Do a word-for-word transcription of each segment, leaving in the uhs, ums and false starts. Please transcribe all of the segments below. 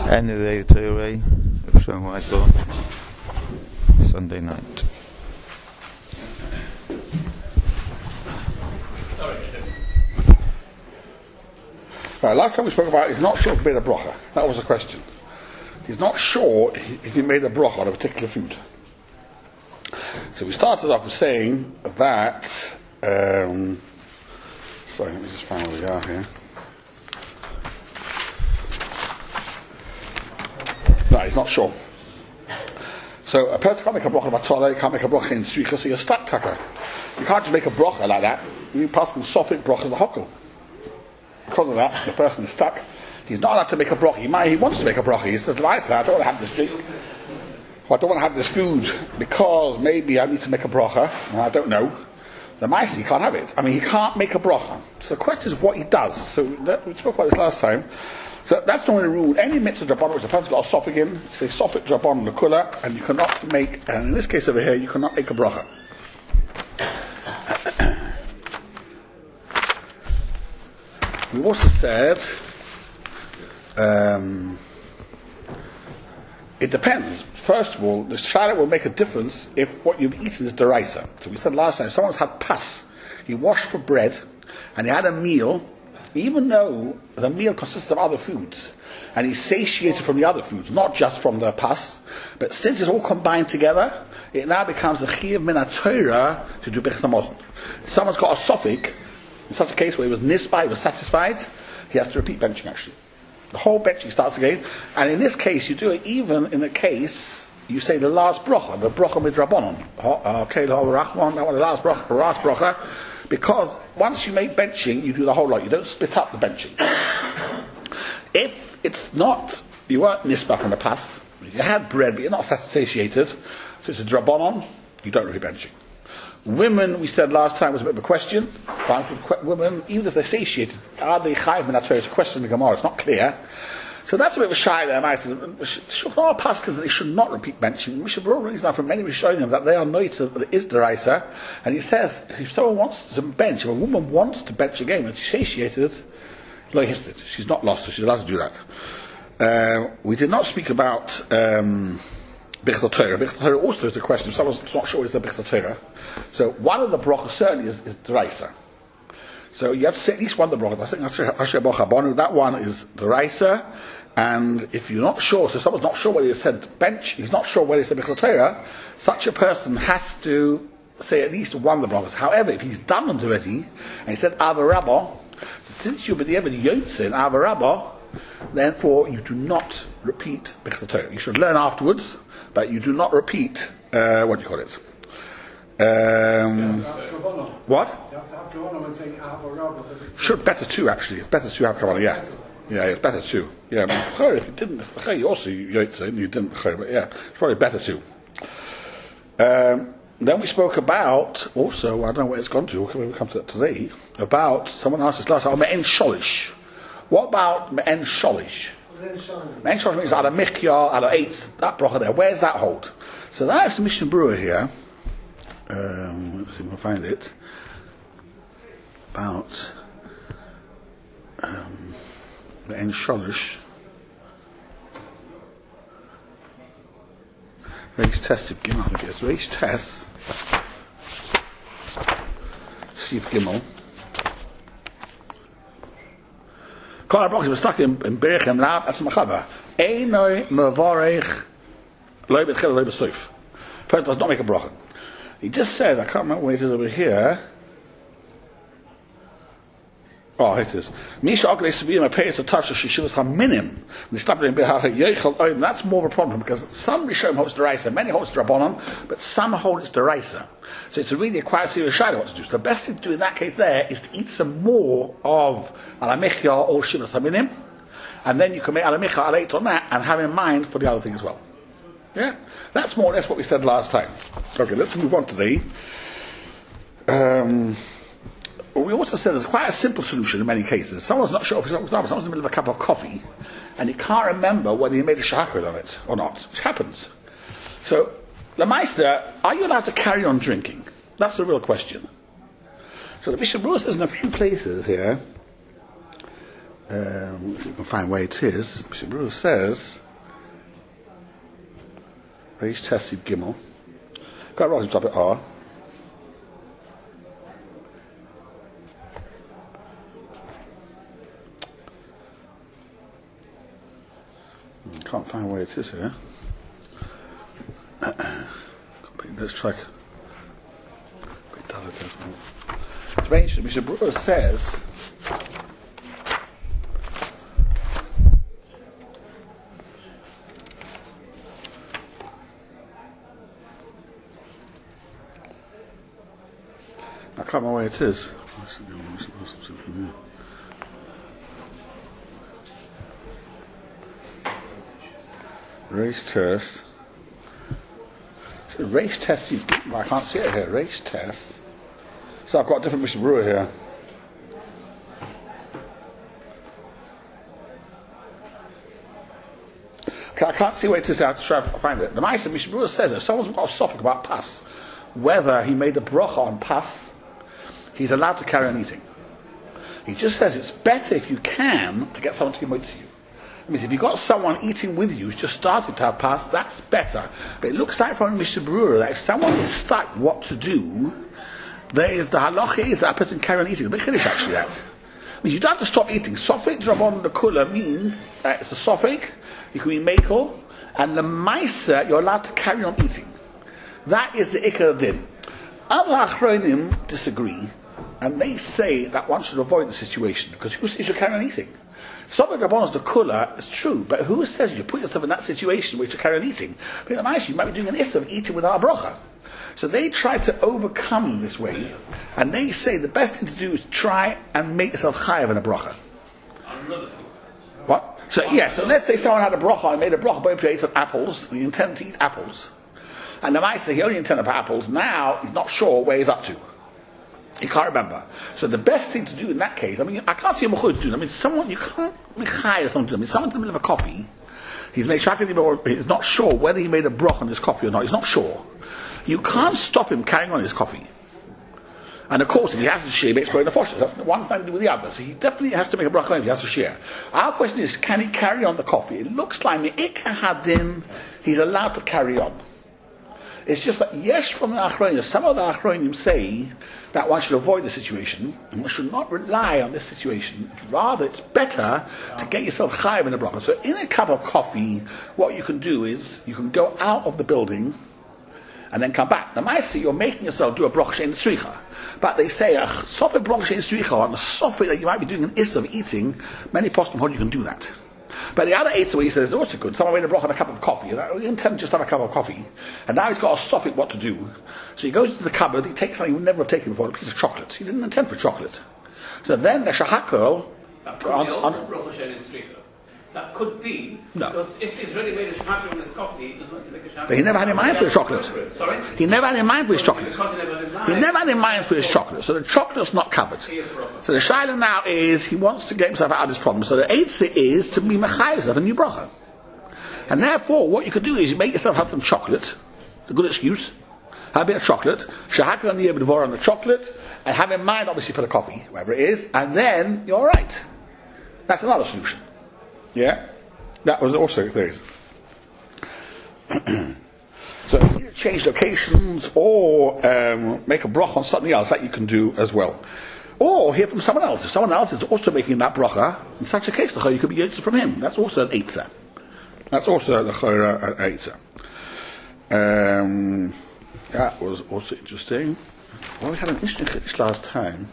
End of the day, Torah, showing white door, Sunday night. Right, last time we spoke about he's not sure if he made a bracha. That was the question. He's not sure if he made a bracha on a particular food. So we started off with saying that. Um, sorry, let me just find where we are here. No, he's not sure. So a person can't make a bracha on Batala, he can't make a bracha in Sricha, so you're stuck, Tucker. You can't just make a bracha like that. You pass him sofik brachas the hokkel. Because of that, the person is stuck. He's not allowed to make a bracha. He might, he wants to make a bracha. He says, I don't want to have this drink. Or I don't want to have this food because maybe I need to make a bracha. And I don't know. The Maisi, he can't have it. I mean, he can't make a bracha. So the question is what he does. So that, we spoke about this last time. So that's normally the rule. Any mitzvah drabon which the person's got a sofik in, you say sofik drabon l'kula, and you cannot make, and in this case over here, you cannot make a bracha. We also said um, it depends. First of all, the shayla will make a difference if what you've eaten is deraisa. So we said last time, if someone's had pas, he washed for bread, and he had a meal, even though the meal consists of other foods, and he's satiated from the other foods, not just from the pas, but since it's all combined together, it now becomes a chiyuv min haTorah to do bechas hamazon. Someone's got a sofik. In such a case where he was nisbai, he was satisfied, he has to repeat benching actually. The whole benching starts again. And in this case, you do it even in the case, you say the last bracha, the bracha midrabanon. Okay, that one, the last bracha, the last bracha. Because once you make benching, you do the whole lot. You don't split up the benching. If it's not, you weren't nisba from the pas, you had bread, but you're not satiated, so it's a drabanon, you don't repeat benching. Women, we said last time, was a bit of a question. Women, even if they're satiated, are they chayiv min haTorah? It's a question in the Gemara. It's not clear. So that's a bit of a shy there. I said, Shulchan Aruch because they should not repeat benching. We should reason now from many Rishonim that they are noted that it is deraisa. And he says, if someone wants to bench, if a woman wants to bench again when she's satiated, lo hifzit. She's not lost, so she's allowed to do that. Uh, we did not speak about. Um, Bechas Torah. Bechas Torah also is a question. If someone's not sure it's a Bechas Torah. So one of the brachos certainly is, is deraisa. So you have to say at least one of the brachos. I think Asher Bracha Banu, that one is deraisa. And if you're not sure, so someone's not sure whether he said bench, he's not sure whether he said Bechas Torah, such a person has to say at least one of the brachos. However, if he's done it already, and he said Ava Rabbah, since you'll be able to yotze in Ava Rabbah, therefore you do not repeat Bechas Torah. You should learn afterwards, but you do not repeat, uh, what do you call it? Um, what? Should better too, actually. It's better to have kavanah, yeah. Yeah, it's better too. Yeah, I mean, if you didn't, you also, you didn't, but yeah, it's probably better too. Um, then we spoke about, also, I don't know where it's gone to, we'll come to that today, about, someone asked us last time, Me'en Sholish. What about Me'en Sholish? Me'en Sholish means ala michya, ala eitz, that bracha there. Where's that hold? So that's the Mishnah Berurah here. Um, let's see if we can find it. About um, Me'en Sholish. Reish Tes Sif Gimel, I think it is. Reish Tes Sif Gimel. Kol HaBrachos was stuck in Berechem Lab as Machava. Einoi Mevarech Lo B'Tchila Lo B'Soif. Person does not make a bracha. He just says, I can't remember where it is over here. Oh, here it is. Misha Aglei Seviyim Apeyes to touch the Shishivas HaMinim. That's more of a problem because some Rishonim holds deraisa, many holds drabanon, but some hold it's deraisa. So it's a really a quite serious shayla what to do. So the best thing to do in that case there is to eat some more of alamichya or shivas haminim, and then you can make alamichya aleit on that and have in mind for the other thing as well. Yeah, that's more or less what we said last time. Okay, let's move on today. Um, we also said there's quite a simple solution in many cases. Someone's not sure, for example, someone's in the middle of a cup of coffee and he can't remember whether he made a shahakol on it or not, which happens. So, the Meister, are you allowed to carry on drinking? That's the real question. So the Mishnah Berurah says in a few places here, Um, if you can find where it is. Mishnah Berurah says, Reish Tesib Gimel. Got right on top of R. Can't find where it is here. Let's try. It's very interesting. Mishnah Berurah says, I can't remember where it is. Reish Tess. Reish Tess. I can't see it here. Reish Tess. So I've got a different Mishnah Berurah here. Okay, I can't see where it is. I have to try to find it. The Ma'aser Mishnah Berurah says if someone's got a sophic about pas, whether he made a bracha on pas, he's allowed to carry on eating. He just says it's better if you can to get someone to give it to you. That means if you've got someone eating with you who's just started to have pas, that's better. But it looks like from Mishnah Berurah that if someone is stuck what to do, there is the halacha is that person carry on eating. A big chiddush actually that. It means you don't have to stop eating. Sofik drabon the kula means uh, it's a sofik, you can be makel, and the ma'aser you're allowed to carry on eating. That is the ikar din. Other achronim disagree, and they say that one should avoid the situation because who says you carry on eating? Sofik drabon is the kula, it's true, but who says you put yourself in that situation where you should carry on eating? But in the ma'aser you might be doing an issur of eating without a bracha. So they try to overcome this way, and they say the best thing to do is try and make yourself chayav in a bracha. What? So yeah, so let's say someone had a bracha and made a bracha, but he ate apples, and he intended to eat apples. And the Ma'aser, he only intended for apples, now he's not sure where he's up to. He can't remember. So the best thing to do in that case, I mean, I can't see a mechuyah to do. I mean, someone, you can't make chayav someone to do. I mean, someone's in the middle of a coffee, he's made shakli, or he's not sure whether he made a bracha on his coffee or not, he's not sure. You can't stop him carrying on his coffee. And of course, if he has to share, he makes the foshes. That's one thing to do with the other. So he definitely has to make a bracha if he has to share. Our question is, can he carry on the coffee? It looks like Me'ikah Hadin, he's allowed to carry on. It's just that, yes, from the Achronim, some of the Achronim say that one should avoid the situation, and one should not rely on this situation. Rather, it's better to get yourself chayav in a bracha. So in a cup of coffee, what you can do is, you can go out of the building, and then come back. Now, I see you're making yourself do a bracha she'ein tzricha, but they say a sofik bracha she'ein tzricha on a sofik that you might be doing an issur of eating. Many poskim hold you can do that. But the other issur where he says is also good. Someone made a bracha on a cup of coffee. You intend just to have a cup of coffee, and now he's got a sofik what to do. So he goes to the cupboard. He takes something he would never have taken before, a piece of chocolate. He didn't intend for chocolate. So then the shahakol. That could be also bracha she'ein tzricha. That could be, no. Because if he's already made a shahakol in his coffee, he doesn't want to make a shahakol. But he never had in mind for his chocolate. Sorry? He never had in mind for his chocolate. Because he never had in mind. He never had in mind for his chocolate. So the chocolate's not covered. So the shayla now is, he wants to get himself out of this problem. So the eitzah is to be mechayev yourself a new bracha. And therefore, what you could do is you make yourself have some chocolate. It's a good excuse. Have a bit of chocolate. Shahakol on the yibud on the chocolate. And have in mind, obviously, for the coffee, whatever it is. And then, you're alright. That's another solution. Yeah? That was also the case. So if you change locations or um, make a bracha on something else, that you can do as well. Or hear from someone else. If someone else is also making that bracha, in such a case, the you could be yitzah from him. That's also an eitzah. That's also the chayra an eitzah. Um, that was also interesting. Well, we had an interesting chiddush last time.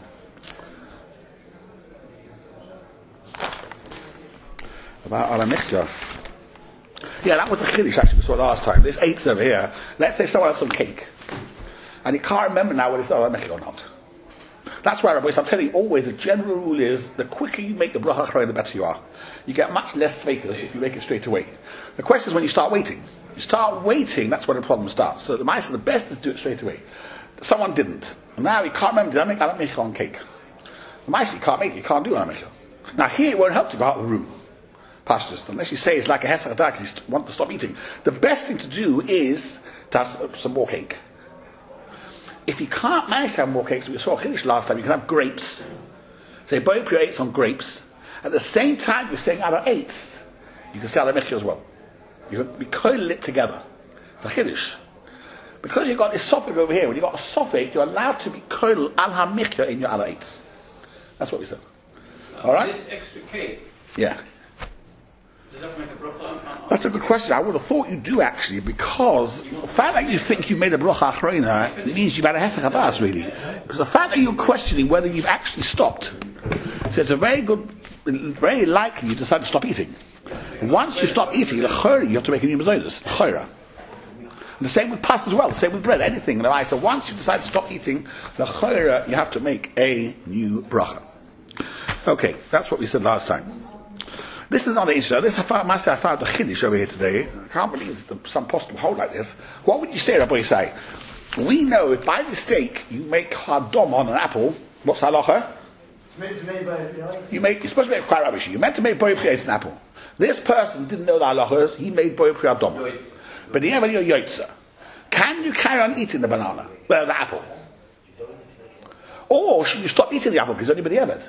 About Ala Michya. Yeah, that was a chiddush actually we saw last time. This eights over here. Let's say someone has some cake, and he can't remember now whether it's Ala Michya or not. That's why, Rabbi, so I'm telling you always, the general rule is the quicker you make the bracha achrayim, the better you are. You get much less faithful if you make it straight away. The question is when you start waiting. You start waiting, that's when the problem starts. So the Ma'aser, the best is to do it straight away. Someone didn't. Now he can't remember, did I make Ala Michya on cake? The Ma'aser can't make it, you can't do Ala Michya. Now here it won't help to go out of the room. Pastures, unless you say it's like a hesach adak, you want to stop eating. The best thing to do is to have some more cake. If you can't manage to have more cakes, we saw a chiddush last time, you can have grapes. Say, both your eights on grapes, At the same time, you're saying Adar Eitz, you can say Adar Michya as well. You can be koil it together. It's a chiddush. Because you've got this suffix over here, when you've got a suffix, you're allowed to be koil al ha-michya in your Adar Eitz. That's what we said. Uh, Alright? This extra cake, Yeah. does that make a bracha on, on That's a good question. I would have thought you do actually, because the fact that you think you made a bracha achrona means you've had a hesach hadas, really. Because the fact that you're questioning whether you've actually stopped, so it's a very good, very likely you decide to stop eating. Once you stop eating, l'chayra, you have to make a new mezainis, l'chayra. The same with pasta as well. The same with bread. Anything. So once you decide to stop eating, l'chayra, you have to make a new bracha. Okay, that's what we said last time. This is another issue. This I found myself. I found a chiddush over here today. I can't believe it's some possible hold like this. What would you say, Rabbi Yisai? We know if by mistake you make hadom on an apple, what's halacha? You make. You're supposed to make quite rubbish. You're meant to make boy priya an apple. This person didn't know the halachas. He made boy priya hadom, but he never knew yotza. Can you carry on eating the banana, well, the apple, or should you stop eating the apple because it's only b'diavad?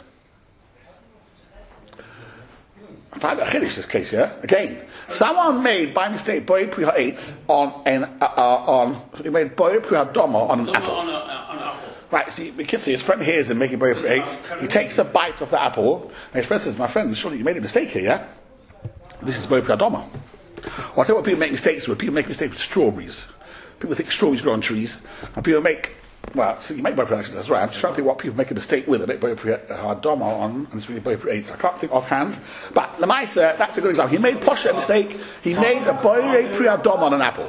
I found a chiddush this case here. Again, someone made by mistake boy priya eitz on an uh, uh, on he made boy priya hadom on an apple. on, a, on an apple. Right, see, the kid see his friend hears him making boy priya eitz. He takes a bite of the apple, and his friend says, "My friend, surely you made a mistake here, yeah? This is boy priya hadom." Or I tell you what people make mistakes with. People make mistakes with strawberries. People think strawberries grow on trees, and people make. Well, so you make boy priya eitz, that's right. I'm just trying to think what people make a mistake with. They make boy priya hadom on, and it's really boy priya eitz. I can't think offhand, but Lemaisa, that's a good example. He made posher a mistake. He made a boy priya hadom on an apple.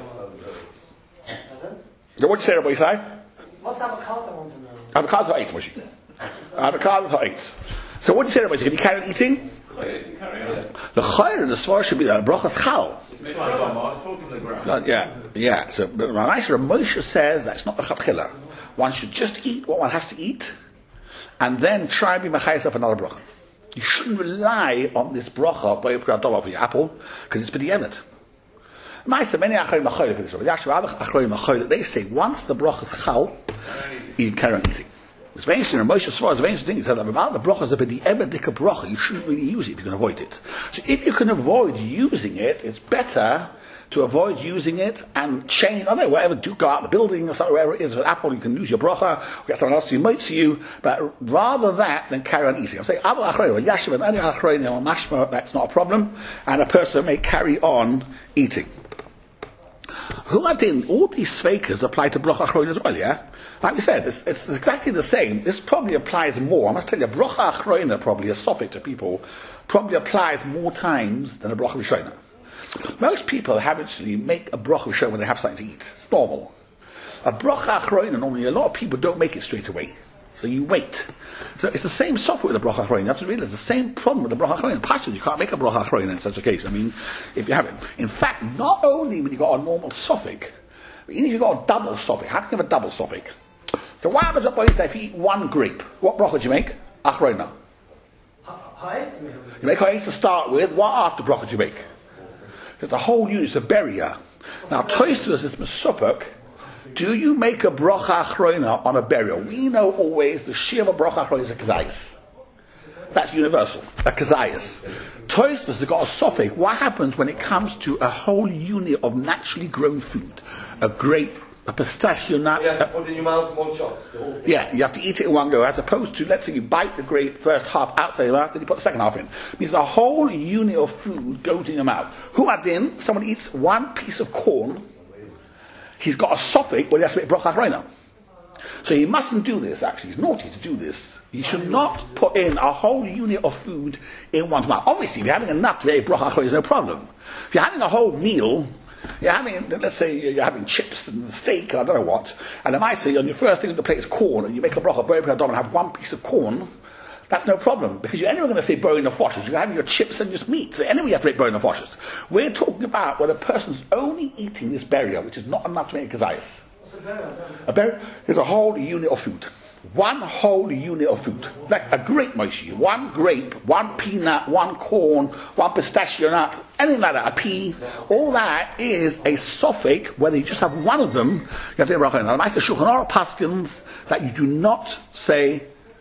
What did you say, Rabbi Yisai? What's avocado want to know? Avocado are eight, Moshe. Avocados are eight. So what do you say, Rabbi? Can you carry on eating? Carry on. The chayr in the svar should be the brachas chal. It's made by Hadom. So, yeah, yeah. So Rav Moshe says that's not the chatchila. One should just eat what one has to eat, and then try and be machayis up another bracha. You shouldn't rely on this bracha by your priyadom for your apple because it's b'di'emet. Ma'aser many achronim macholik for this. But actually, other achronim macholik they say once the brachas chal, you carry on eating. It's very interesting. Moshe Svar is very interesting. He said about the brachas but the ever dika bracha. You shouldn't really use it if you can avoid it. So if you can avoid using it, it's better to avoid using it and change. I don't know, whatever. Do go out the building or something, wherever it is. With an apple, you can lose your bracha. Or get someone else to moitz you. But rather that than carry on eating. I'm saying other achronim, yashiv and any achronim or mashma. That's not a problem, and a person may carry on eating. Who are in all these sveikas apply to bracha achroin as well, yeah? Like we said, it's, it's exactly the same. This probably applies more. I must tell you, bracha achroina probably, a sophic to people, probably applies more times than a bracha rishona. Most people have actually make a bracha rishona when they have something to eat. It's normal. A bracha achroina, normally a lot of people don't make it straight away. So you wait. So it's the same software with the bracha achroina. You have to realize the same problem with the bracha achroina. Pashas, you can't make a bracha achroina in such a case. I mean, if you have it. In fact, not only when you got a normal suffix, but even if you got a double suffix. How can you have a double suffix? So what happens if you eat one grape? What bracha do you make? Achroina. You make ha'etz to start with. What after bracha do you make? There's the whole unit. It's a barrier. Now, Tosfos is mesupek. Do you make a bracha achroina on a burial? We know always the shir of a bracha achroina is a kazayas. That's universal. A kazayas. Tosfos has got a suffix. What happens when it comes to a whole unit of naturally grown food? A grape, a pistachio nut. You have to put it in your mouth in one shot. Yeah, you have to eat it in one go, as opposed to, let's say you bite the grape first half outside your mouth, then you put the second half in. It means the whole unit of food goes in your mouth. Who adin? Someone eats one piece of corn. He's got a suffix where he has to make bracha achroina. So he mustn't do this, actually. He's naughty to do this. He should not put in a whole unit of food in one's mouth. Obviously, if you're having enough to make bracha achroina, there's no problem. If you're having a whole meal, you're having, let's say you're having chips and steak and I don't know what, and I might say on your first thing on the plate is corn, and you make a bracha achroina and have one piece of corn, that's no problem, because you're anyway going to say bone of washes. You're having your chips and just meat. So anyway, you have to make bone of washes. We're talking about when a person's only eating this barrier, which is not enough to make a kazayas. What's a barrier? A barrier is a whole unit of food. One whole unit of food. Like a grape, Moshe. One grape, one peanut, one corn, one pistachio nut, anything like that, a pea. All that is a suffix, whether you just have one of them, you have to make bracha. Now, the Ma'aser Shulchan Aruch paskins that you do not say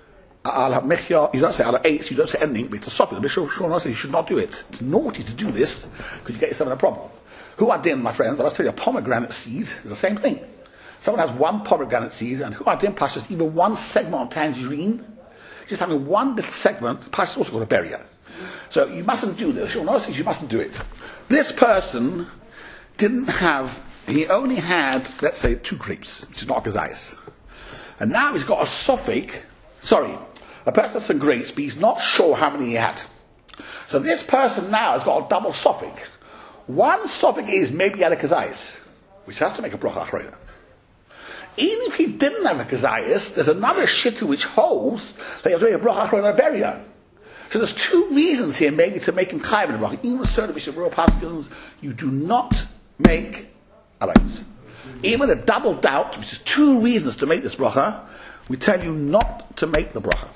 Al Mechya, you don't say Al Eitz, you don't say anything, but it's a stop it. The Bishop says you should not do it. It's naughty to do this because you get yourself in a problem. Who are din, my friends? I must tell you, a pomegranate seed is the same thing. Someone has one pomegranate seed, and who are din pashas even one segment of tangerine, just having one little segment, pashas also called a barrier. So you mustn't do this. Shulchan Aruch says you mustn't do it. This person didn't have, he only had, let's say, two grapes, which is not a gazais. And now he's got a suffix, sorry, a person has some grapes, but he's not sure how many he had. So this person now has got a double suffix. One suffix is maybe he had a gazais, which has to make a bracha achrona. Even if he didn't have a gazais, there's another shitta which holds that you have to make a bracha achrona barrier. So there's two reasons here maybe to make him chayav in the bracha. Even with certain Bishop Rural Paskins, you do not make alaitz. Even a double doubt, which is two reasons to make this bracha, we tell you not to make the bracha.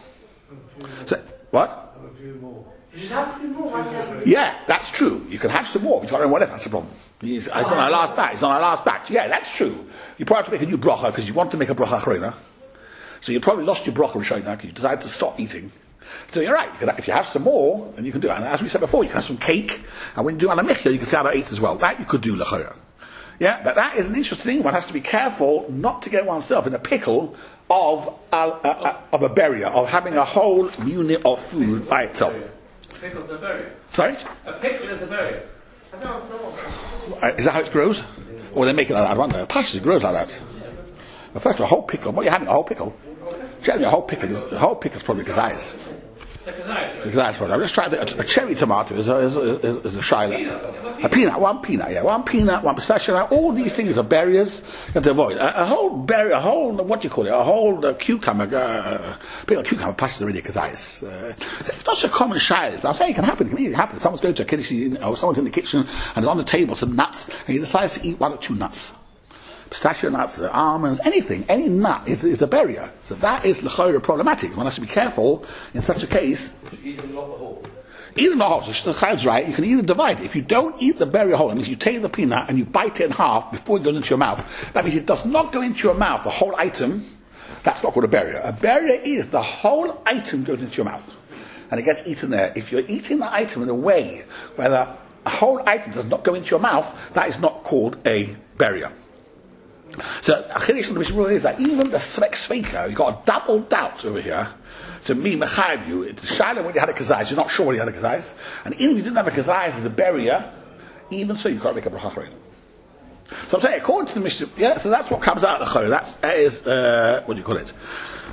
So, what? You should have a few more. Why can't you? Yeah, that's true. You can have some more. But I don't know what if that's the problem. He's, it's on our last batch. It's on our last batch. Yeah, that's true. You probably have to make a new bracha because you want to make a bracha achrona. So you probably lost your bracha rishona because you decided to stop eating. So you're right. You can, if you have some more, then you can do it. And as we said before, you can have some cake, and when you do ala mechya, you can say ala eitz as well. That you could do l'chora. Yeah, but that is an interesting thing. One has to be careful not to get oneself in a pickle of a, uh, uh, of a barrier, of having a whole unit of food by itself. Pickle's a berry. Sorry? A pickle is a berry. I don't know. Uh, is that how it grows? Or they make it like that? I don't know. Pashas, it grows like that. But first of all, a whole pickle. What are you having? A whole pickle? Generally, a whole pickle is, a whole pickle is probably gazais. It's a kazais. Because that's what I'm just trying to. A, a cherry tomato is a, is a, is, is a shaila. A peanut, one peanut, yeah, one peanut, one pistachio. All these things are barriers you have to avoid. A, a whole berry, a whole what do you call it? A whole uh, cucumber, uh, pickle cucumber passes already kazais. Uh, it's not so common shaila, but I'm saying it can happen. It can easily happen. Someone's going to a kiddush, you know, someone's in the kitchen and there's on the table some nuts, and he decides to eat one or two nuts. Pistachio nuts, uh, almonds, anything, any nut is, is a barrier. So that is l'chayra problematic. One has to be careful in such a case. Even not the whole. Either not whole, so the chayv's right, you can either divide it. If you don't eat the berry whole, that means you take the peanut and you bite it in half before it goes into your mouth. That means it does not go into your mouth, the whole item. That's not called a barrier. A barrier is the whole item goes into your mouth. And it gets eaten there. If you're eating the item in a way where the whole item does not go into your mouth, that is not called a barrier. So, a chiddush of the Mishnah is that even the svek sveika, you've got a double doubt over here. To me, mechayev you, it's a shaila when you had a kazais, you're not sure when you had a kazais. And even if you didn't have a kazais as a barrier, even so you can't make a bracha achrona. So I'm saying, according to the Mishnah, yeah, so that's what comes out of the chayr. That's, that is, uh, what do you call it?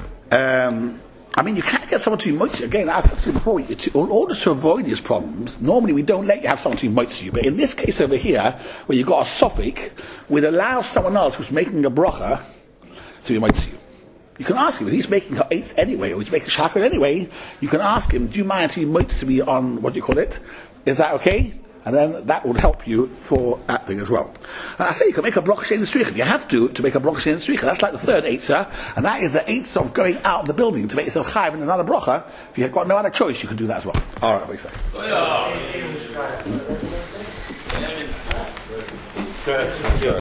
Um, I mean, you can't get someone to be moitzi. Again, as I said before, you, to, in order to avoid these problems, normally we don't let you have someone to be moitzi you. But in this case over here, where you've got a suffix, we'd allow someone else who's making a bracha to be moitzi you. You can ask him, if he's making her eights anyway, or he's making shakar anyway, you can ask him, do you mind to be moitzi me on, what do you call it? Is that okay? And then that would help you for that thing as well. And I say you can make a bracha shein stricha. You have to to make a bracha shein stricha. That's like the third eitzah, and that is the eitzah of going out of the building to make yourself chayiv in another bracha. If you've got no other choice, you can do that as well. All right, what do you say?